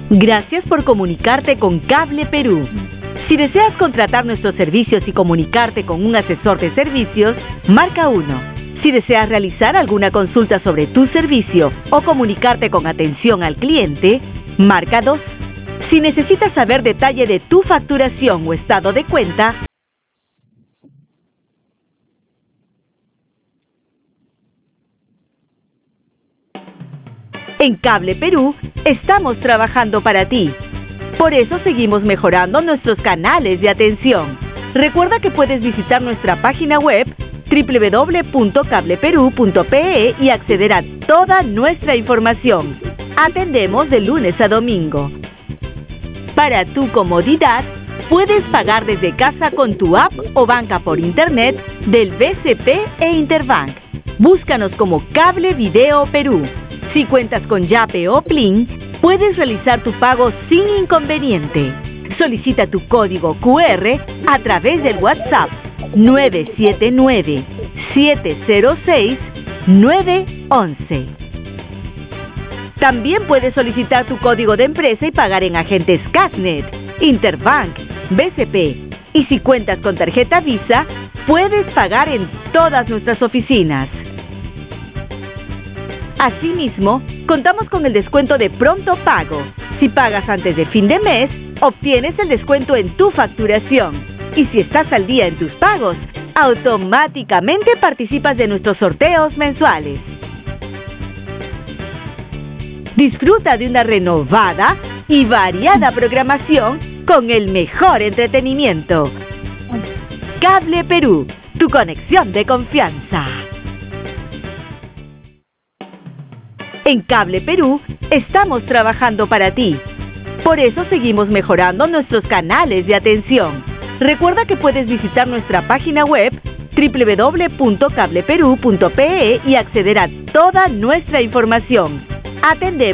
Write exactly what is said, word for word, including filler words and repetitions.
Gracias por comunicarte con Cable Perú. Si deseas contratar nuestros servicios y comunicarte con un asesor de servicios, marca uno. Si deseas realizar alguna consulta sobre tu servicio o comunicarte con atención al cliente, marca dos. Si necesitas saber detalle de tu facturación o estado de cuenta, en Cable Perú estamos trabajando para ti. Por eso seguimos mejorando nuestros canales de atención. Recuerda que puedes visitar nuestra página web doble u doble u doble u punto cable perú punto pe e y acceder a toda nuestra información. Atendemos de lunes a domingo. Para tu comodidad, puedes pagar desde casa con tu app o banca por internet del B C P e Interbank. Búscanos como Cable Video Perú. Si cuentas con Yape o Plin, puedes realizar tu pago sin inconveniente. Solicita tu código cu erre a través del WhatsApp nueve siete nueve, siete cero seis, nueve once. También puedes solicitar tu código de empresa y pagar en agentes Casnet, Interbank, B C P. Y si cuentas con tarjeta Visa, puedes pagar en todas nuestras oficinas. Asimismo, contamos con el descuento de pronto pago. Si pagas antes de fin de mes, obtienes el descuento en tu facturación. Y si estás al día en tus pagos, automáticamente participas de nuestros sorteos mensuales. Disfruta de una renovada y variada programación con el mejor entretenimiento. Cable Perú, tu conexión de confianza. En Cable Perú estamos trabajando para ti. Por eso seguimos mejorando nuestros canales de atención. Recuerda que puedes visitar nuestra página web doble u doble u doble u punto cable perú punto pe e y acceder a toda nuestra información. Atendemos